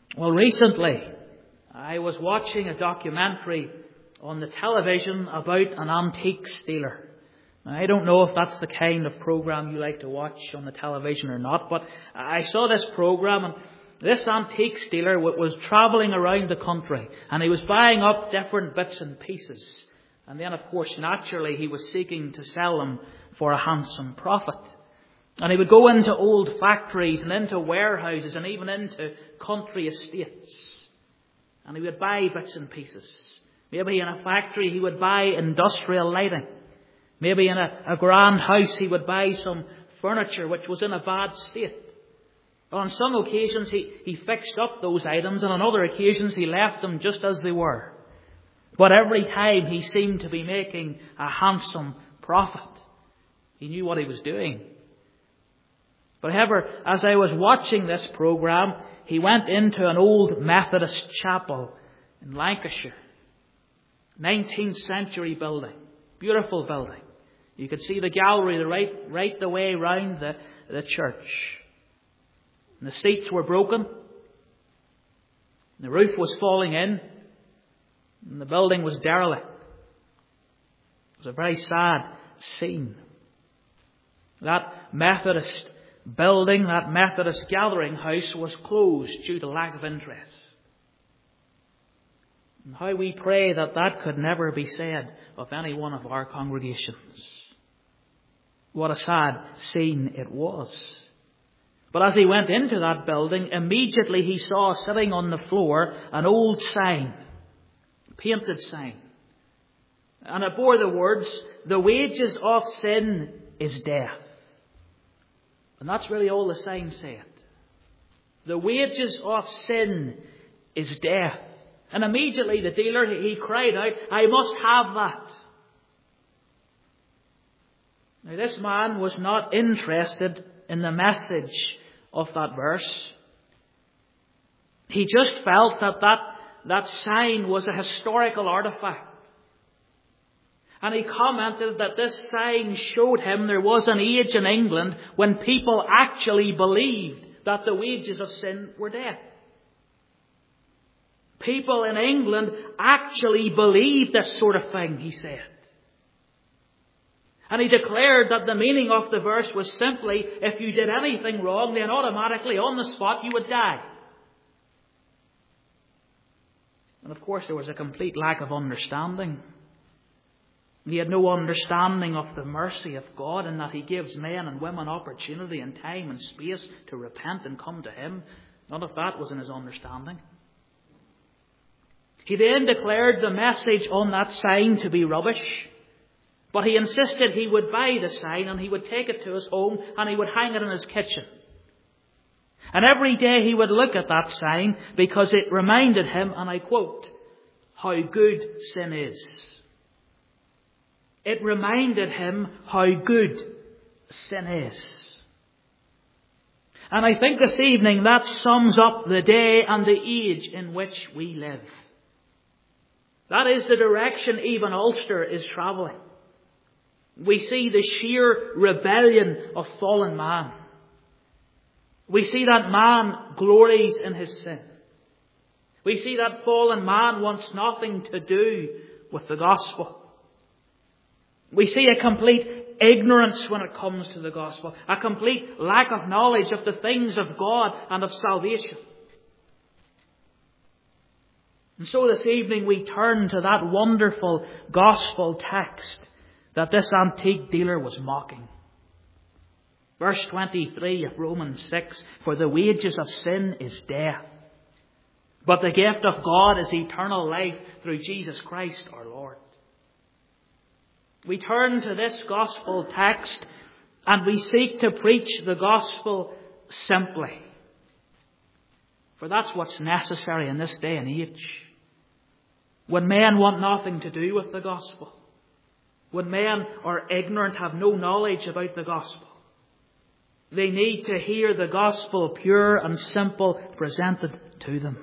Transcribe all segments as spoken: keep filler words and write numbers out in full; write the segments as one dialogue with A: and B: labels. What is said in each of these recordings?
A: Well, recently I was watching a documentary on the television about an antiques dealer. Now, I don't know if that's the kind of program you like to watch on the television or not, but I saw this program, and this antiques dealer was travelling around the country, and he was buying up different bits and pieces. And then, of course, naturally, he was seeking to sell them for a handsome profit. And he would go into old factories and into warehouses and even into country estates. And he would buy bits and pieces. Maybe in a factory he would buy industrial lighting. Maybe in a, a grand house he would buy some furniture which was in a bad state. On some occasions he, he fixed up those items, and on other occasions he left them just as they were. But every time he seemed to be making a handsome profit. He knew what he was doing. But however, as I was watching this program, he went into an old Methodist chapel in Lancashire. nineteenth century building. Beautiful building. You could see the gallery the right, right the way round the, the church. And the seats were broken. The roof was falling in. And the building was derelict. It was a very sad scene. That Methodist building, that Methodist gathering house, was closed due to lack of interest. And how we pray that that could never be said of any one of our congregations. What a sad scene it was. But as he went into that building, immediately he saw sitting on the floor an old sign, painted sign. And it bore the words, "The wages of sin is death." And that's really all the sign said. The wages of sin is death. And immediately the dealer, he cried out, "I must have that." Now this man was not interested in the message of that verse. He just felt that that, that sign was a historical artifact. And he commented that this sign showed him there was an age in England when people actually believed that the wages of sin were death. People in England actually believed this sort of thing, he said. And he declared that the meaning of the verse was simply, if you did anything wrong, then automatically on the spot you would die. And of course there was a complete lack of understanding. He had no understanding of the mercy of God, and that He gives men and women opportunity and time and space to repent and come to Him. None of that was in his understanding. He then declared the message on that sign to be rubbish. But he insisted he would buy the sign and he would take it to his home and he would hang it in his kitchen. And every day he would look at that sign because it reminded him, and I quote, how good sin is. It reminded him how good sin is. And I think this evening that sums up the day and the age in which we live. That is the direction even Ulster is travelling. We see the sheer rebellion of fallen man. We see that man glories in his sin. We see that fallen man wants nothing to do with the gospel. We see a complete ignorance when it comes to the gospel. A complete lack of knowledge of the things of God and of salvation. And so this evening we turn to that wonderful gospel text that this antique dealer was mocking. Verse twenty-three of Romans six, for the wages of sin is death, but the gift of God is eternal life through Jesus Christ our Lord. We turn to this gospel text and we seek to preach the gospel simply. For that's what's necessary in this day and age. When men want nothing to do with the gospel. When men are ignorant, have no knowledge about the gospel. They need to hear the gospel pure and simple presented to them.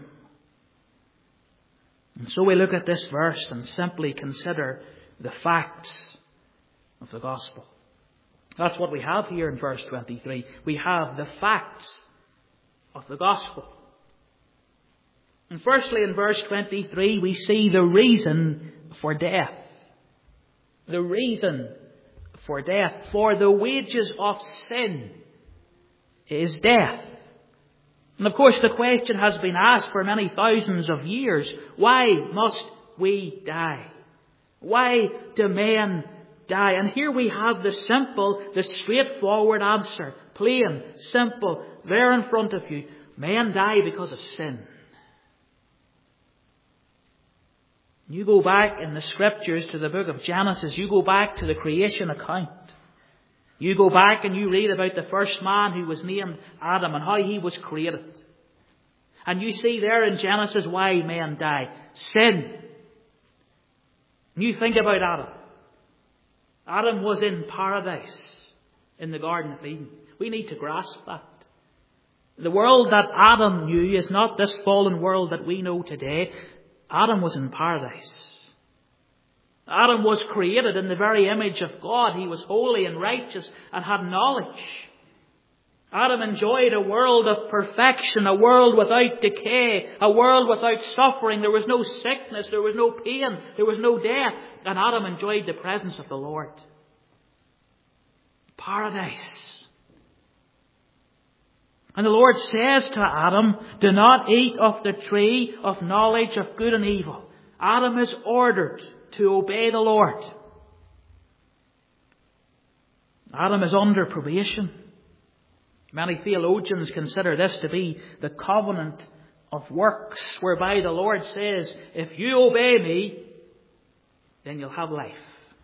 A: And so we look at this verse and simply consider the facts of the gospel. That's what we have here in verse twenty-three. We have the facts of the gospel. And firstly, in verse twenty-three, we see the reason for death. The reason for death. For the wages of sin is death. And of course the question has been asked for many thousands of years. Why must we die? Why do men die? And here we have the simple, the straightforward answer. Plain, simple, there in front of you. Men die because of sin. You go back in the scriptures to the book of Genesis. You go back to the creation account. You go back and you read about the first man who was named Adam and how he was created. And you see there in Genesis why men die. Sin. And you think about Adam. Adam was in paradise in the Garden of Eden. We need to grasp that. The world that Adam knew is not this fallen world that we know today. Adam was in paradise. Adam was created in the very image of God. He was holy and righteous and had knowledge. Adam enjoyed a world of perfection, a world without decay, a world without suffering. There was no sickness, there was no pain, there was no death. And Adam enjoyed the presence of the Lord. Paradise. And the Lord says to Adam, do not eat of the tree of knowledge of good and evil. Adam is ordered to obey the Lord. Adam is under probation. Many theologians consider this to be the covenant of works, whereby the Lord says, if you obey me, then you'll have life.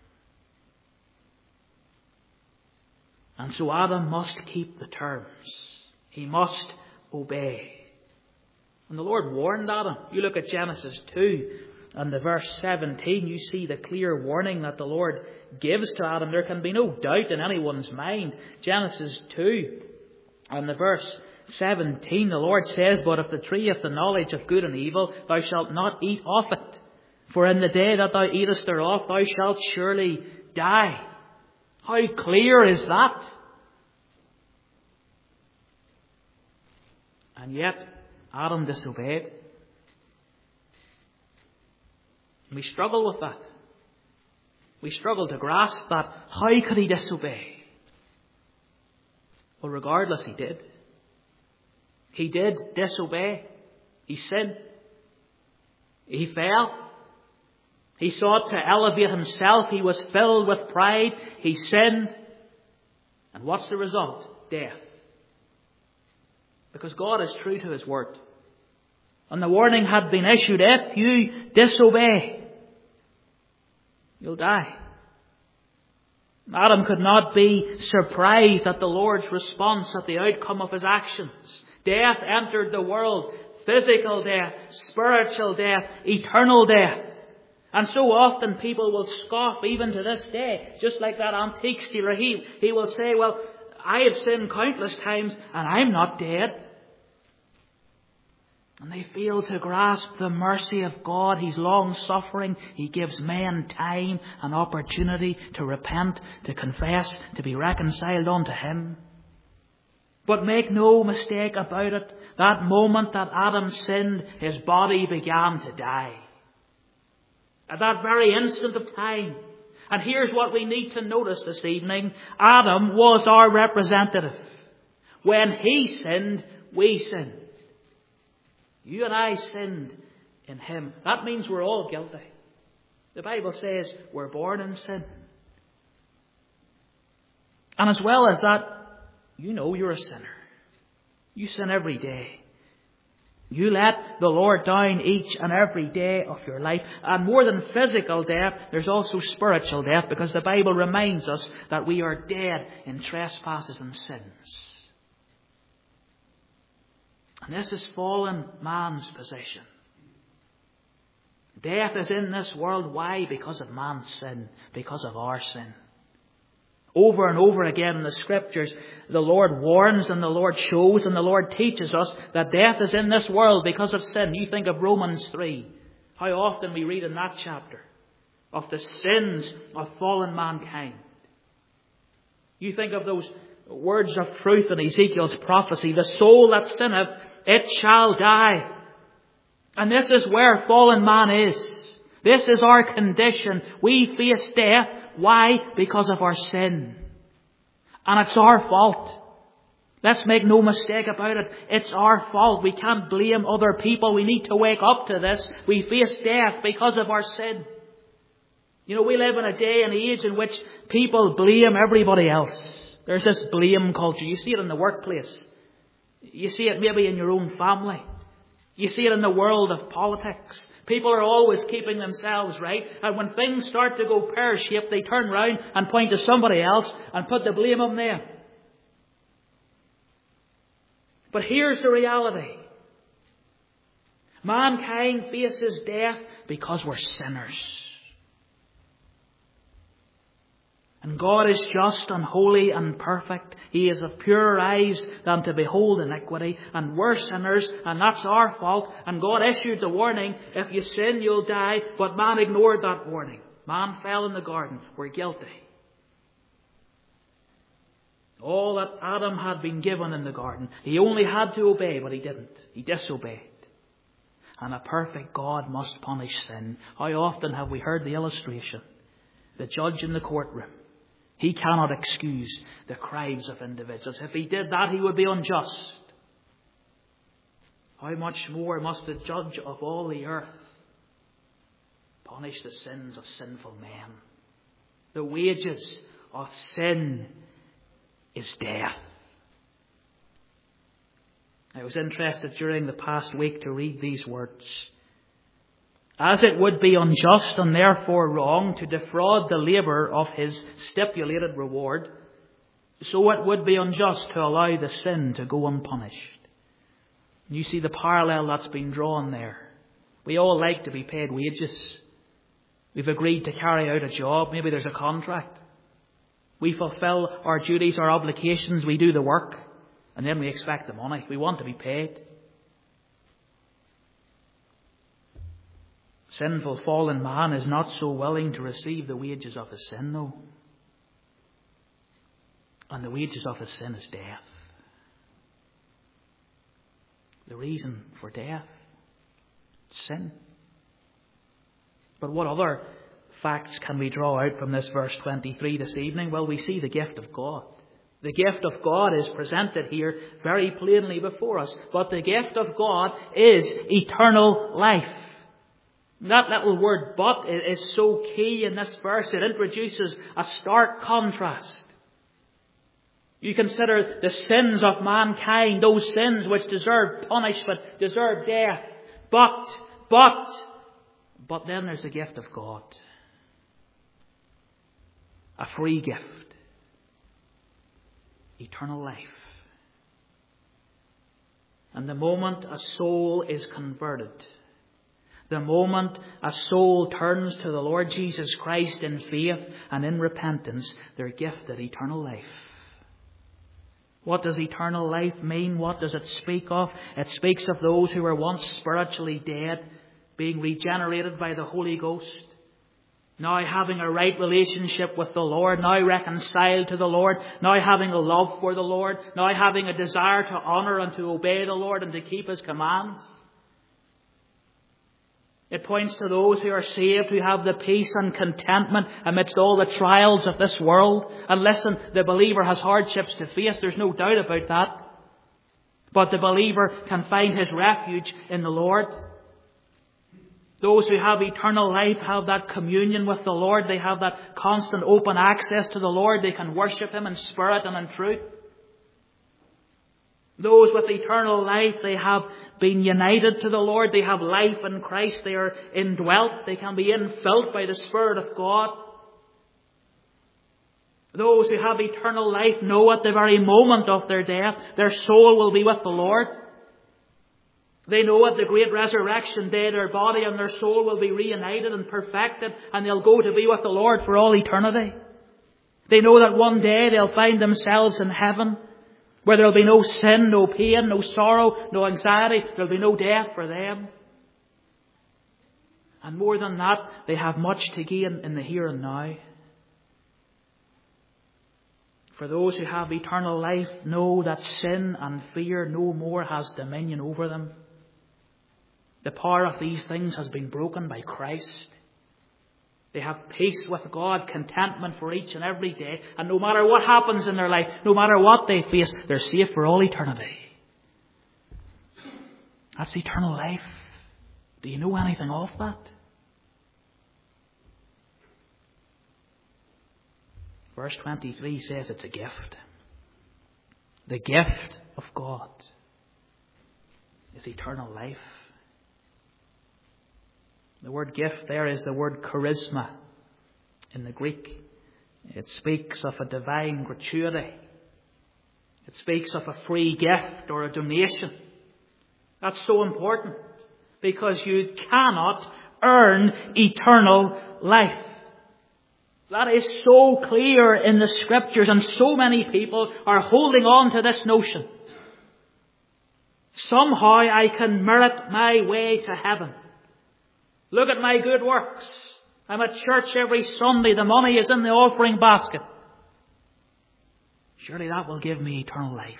A: And so Adam must keep the terms. He must obey. And the Lord warned Adam. You look at Genesis two and the verse seventeen, you see the clear warning that the Lord gives to Adam. There can be no doubt in anyone's mind. Genesis two and the verse seventeen, the Lord says, but of the tree of the knowledge of good and evil, thou shalt not eat of it. For in the day that thou eatest thereof, thou shalt surely die. How clear is that? And yet, Adam disobeyed. We struggle with that. We struggle to grasp that. How could he disobey? Well, regardless, he did. He did disobey. He sinned. He fell. He sought to elevate himself. He was filled with pride. He sinned. And what's the result? Death. Because God is true to His word. And the warning had been issued, if you disobey, you'll die. Adam could not be surprised at the Lord's response, at the outcome of his actions. Death entered the world. Physical death, spiritual death, eternal death. And so often people will scoff even to this day. Just like that antique dealer, he, he will say, well, I have sinned countless times and I'm not dead. And they fail to grasp the mercy of God. He's long suffering. He gives men time and opportunity to repent, to confess, to be reconciled unto Him. But make no mistake about it, that moment that Adam sinned, his body began to die. At that very instant of time. And here's what we need to notice this evening. Adam was our representative. When he sinned, we sinned. You and I sinned in him. That means we're all guilty. The Bible says we're born in sin. And as well as that, you know you're a sinner. You sin every day. You let the Lord down each and every day of your life. And more than physical death, there's also spiritual death, because the Bible reminds us that we are dead in trespasses and sins. And this is fallen man's position. Death is in this world. Why? Because of man's sin. Because of our sin. Over and over again in the Scriptures, the Lord warns and the Lord shows and the Lord teaches us that death is in this world because of sin. You think of Romans three. How often we read in that chapter of the sins of fallen mankind. You think of those words of truth in Ezekiel's prophecy. The soul that sinneth, it shall die. And this is where fallen man is. This is our condition. We face death. Why? Because of our sin. And it's our fault. Let's make no mistake about it. It's our fault. We can't blame other people. We need to wake up to this. We face death because of our sin. You know, we live in a day and age in which people blame everybody else. There's this blame culture. You see it in the workplace. You see it maybe in your own family. You see it in the world of politics. People are always keeping themselves right. And when things start to go pear-shaped, they turn round and point to somebody else and put the blame on them. But here's the reality. Mankind faces death because we're sinners. And God is just and holy and perfect. He is of purer eyes than to behold iniquity. And we're sinners, and that's our fault. And God issued the warning, if you sin, you'll die. But man ignored that warning. Man fell in the garden. We're guilty. All that Adam had been given in the garden, he only had to obey, but he didn't. He disobeyed. And a perfect God must punish sin. How often have we heard the illustration? The judge in the courtroom. He cannot excuse the crimes of individuals. If he did that, he would be unjust. How much more must the judge of all the earth punish the sins of sinful men? The wages of sin is death. I was interested during the past week to read these words. As it would be unjust and therefore wrong to defraud the labourer of his stipulated reward, so it would be unjust to allow the sin to go unpunished. You see the parallel that's been drawn there. We all like to be paid wages. We've agreed to carry out a job. Maybe there's a contract. We fulfill our duties, our obligations. We do the work. And then we expect the money. We want to be paid. Sinful, fallen man is not so willing to receive the wages of his sin, though. And the wages of his sin is death. The reason for death, sin. But what other facts can we draw out from this verse twenty-three this evening? Well, we see the gift of God. The gift of God is presented here very plainly before us. But the gift of God is eternal life. That little word "but" is so key in this verse. It introduces a stark contrast. You consider the sins of mankind, those sins which deserve punishment, deserve death. But, but, but then there's the gift of God. A free gift. Eternal life. And the moment a soul is converted, the moment a soul turns to the Lord Jesus Christ in faith and in repentance, they're gifted eternal life. What does eternal life mean? What does it speak of? It speaks of those who were once spiritually dead, being regenerated by the Holy Ghost, now having a right relationship with the Lord, now reconciled to the Lord, now having a love for the Lord, now having a desire to honour and to obey the Lord and to keep His commands. It points to those who are saved, who have the peace and contentment amidst all the trials of this world. And listen, the believer has hardships to face, there's no doubt about that. But the believer can find his refuge in the Lord. Those who have eternal life have that communion with the Lord. They have that constant open access to the Lord. They can worship Him in spirit and in truth. Those with eternal life, they have been united to the Lord. They have life in Christ. They are indwelt. They can be infilled by the Spirit of God. Those who have eternal life know at the very moment of their death, their soul will be with the Lord. They know at the great resurrection day their body and their soul will be reunited and perfected, and they'll go to be with the Lord for all eternity. They know that one day they'll find themselves in heaven, where there'll be no sin, no pain, no sorrow, no anxiety. There'll be no death for them. And more than that, they have much to gain in the here and now. For those who have eternal life know that sin and fear no more has dominion over them. The power of these things has been broken by Christ. They have peace with God, contentment for each and every day. And no matter what happens in their life, no matter what they face, they're safe for all eternity. That's eternal life. Do you know anything of that? Verse twenty-three says it's a gift. The gift of God is eternal life. The word gift there is the word charisma in the Greek. It speaks of a divine gratuity. It speaks of a free gift or a donation. That's so important because you cannot earn eternal life. That is so clear in the Scriptures, and so many people are holding on to this notion. Somehow I can merit my way to heaven. Look at my good works. I'm at church every Sunday. The money is in the offering basket. Surely that will give me eternal life.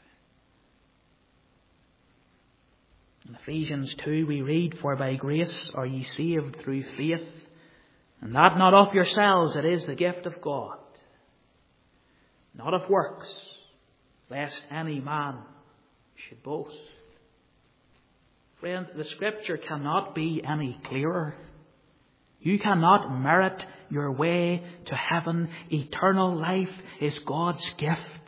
A: In Ephesians two we read, "For by grace are ye saved through faith, and that not of yourselves, it is the gift of God, not of works, lest any man should boast." Friend, the Scripture cannot be any clearer. You cannot merit your way to heaven. Eternal life is God's gift.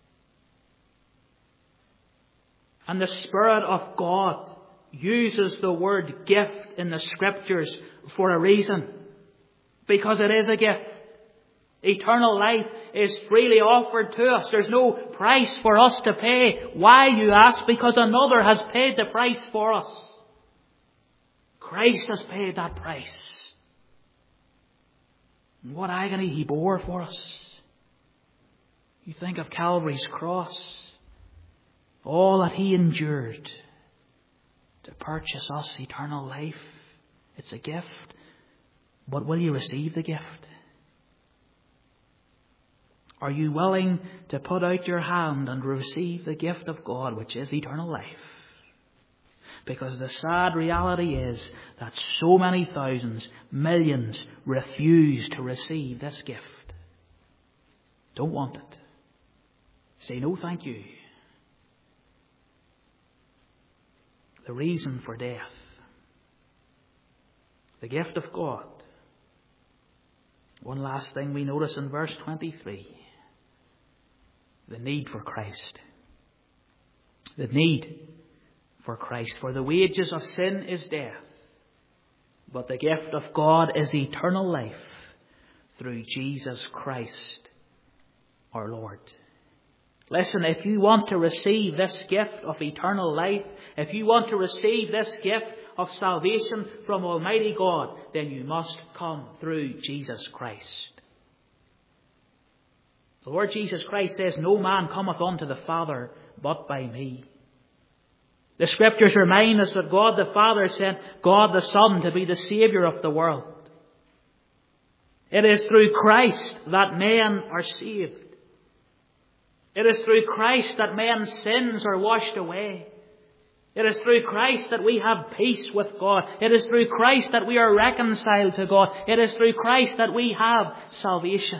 A: And the Spirit of God uses the word gift in the Scriptures for a reason. Because it is a gift. Eternal life is freely offered to us. There's no price for us to pay. Why, you ask? Because another has paid the price for us. Christ has paid that price. And what agony He bore for us. You think of Calvary's cross. All that He endured to purchase us eternal life. It's a gift. But will you receive the gift? Are you willing to put out your hand and receive the gift of God, which is eternal life? Because the sad reality is that so many thousands, millions refuse to receive this gift. Don't want it. Say no thank you. The reason for death. The gift of God. One last thing we notice in verse twenty-three. The need for Christ. The need for Christ. For the wages of sin is death, but the gift of God is eternal life through Jesus Christ our Lord. Listen, if you want to receive this gift of eternal life, if you want to receive this gift of salvation from Almighty God, then you must come through Jesus Christ. The Lord Jesus Christ says, "No man cometh unto the Father but by me." The Scriptures remind us that God the Father sent God the Son to be the Saviour of the world. It is through Christ that men are saved. It is through Christ that men's sins are washed away. It is through Christ that we have peace with God. It is through Christ that we are reconciled to God. It is through Christ that we have salvation.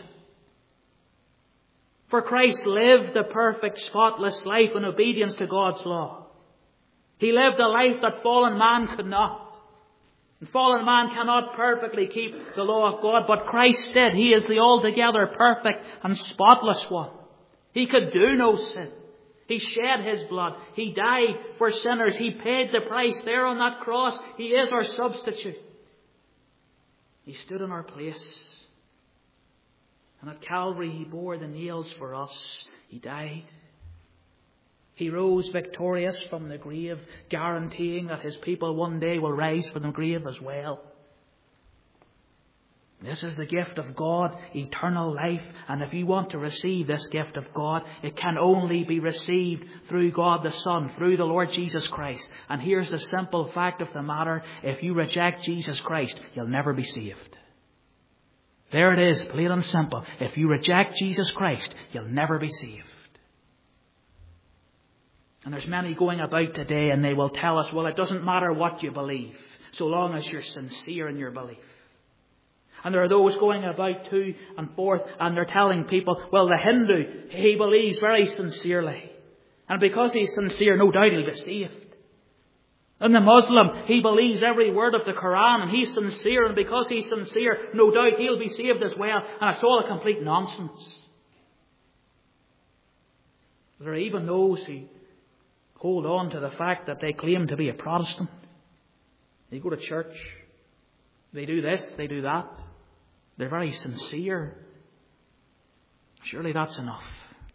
A: For Christ lived the perfect, spotless life in obedience to God's law. He lived a life that fallen man could not. And fallen man cannot perfectly keep the law of God, but Christ did. He is the altogether perfect and spotless one. He could do no sin. He shed His blood. He died for sinners. He paid the price there on that cross. He is our substitute. He stood in our place. And at Calvary He bore the nails for us. He died. He rose victorious from the grave, guaranteeing that His people one day will rise from the grave as well. This is the gift of God, eternal life. And if you want to receive this gift of God, it can only be received through God the Son, through the Lord Jesus Christ. And here's the simple fact of the matter. If you reject Jesus Christ, you'll never be saved. There it is, plain and simple. If you reject Jesus Christ, you'll never be saved. And there's many going about today, and they will tell us, well, it doesn't matter what you believe, so long as you're sincere in your belief. And there are those going about to and forth, and they're telling people, well, the Hindu, he believes very sincerely. And because he's sincere, no doubt he'll be saved. And the Muslim, he believes every word of the Quran, and he's sincere, and because he's sincere, no doubt he'll be saved as well. And it's all a complete nonsense. There are even those who hold on to the fact that they claim to be a Protestant. They go to church. They do this, they do that. They're very sincere. Surely that's enough.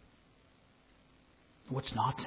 A: No, it's not.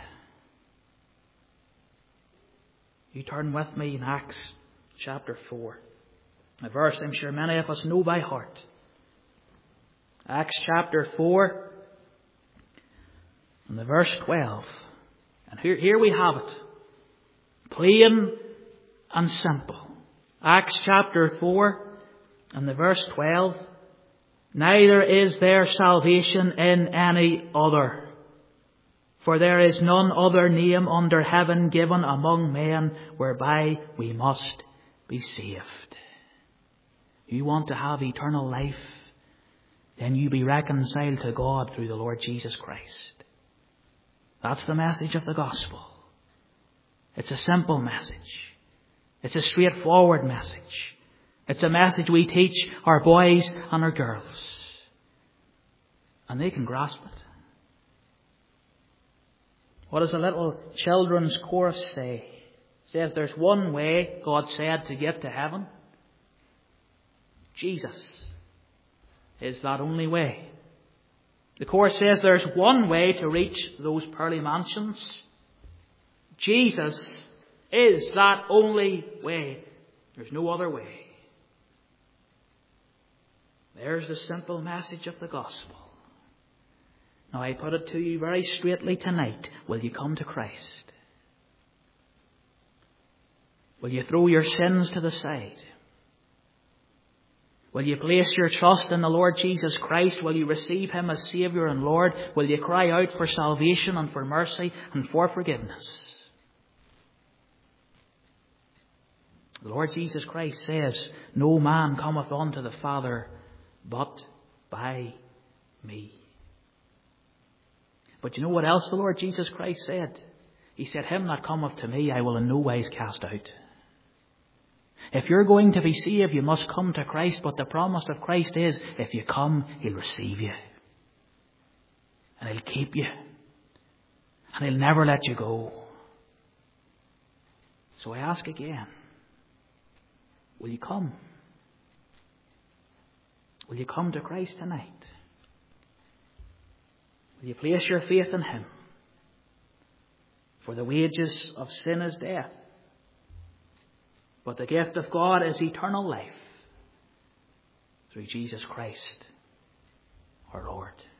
A: You turn with me in Acts chapter four. A verse I'm sure many of us know by heart. Acts chapter four and the verse twelve. And here, here we have it. Plain and simple. Acts chapter four and the verse twelve. Neither is there salvation in any other. For there is none other name under heaven given among men whereby we must be saved. You want to have eternal life? Then you be reconciled to God through the Lord Jesus Christ. That's the message of the gospel. It's a simple message. It's a straightforward message. It's a message we teach our boys and our girls. And they can grasp it. What does a little children's chorus say? It says there's one way, God said, to get to heaven. Jesus is that only way. The chorus says there's one way to reach those pearly mansions. Jesus is that only way. There's no other way. There's the simple message of the gospel. Now I put it to you very straightly tonight. Will you come to Christ? Will you throw your sins to the side? Will you place your trust in the Lord Jesus Christ? Will you receive Him as Saviour and Lord? Will you cry out for salvation and for mercy and for forgiveness? The Lord Jesus Christ says, no man cometh unto the Father but by me. But you know what else the Lord Jesus Christ said? He said, him that cometh to me I will in no wise cast out. If you're going to be saved, you must come to Christ. But the promise of Christ is, if you come, He'll receive you. And He'll keep you. And He'll never let you go. So I ask again, will you come? Will you come to Christ tonight? Will you place your faith in Him? For the wages of sin is death. But the gift of God is eternal life through Jesus Christ, our Lord.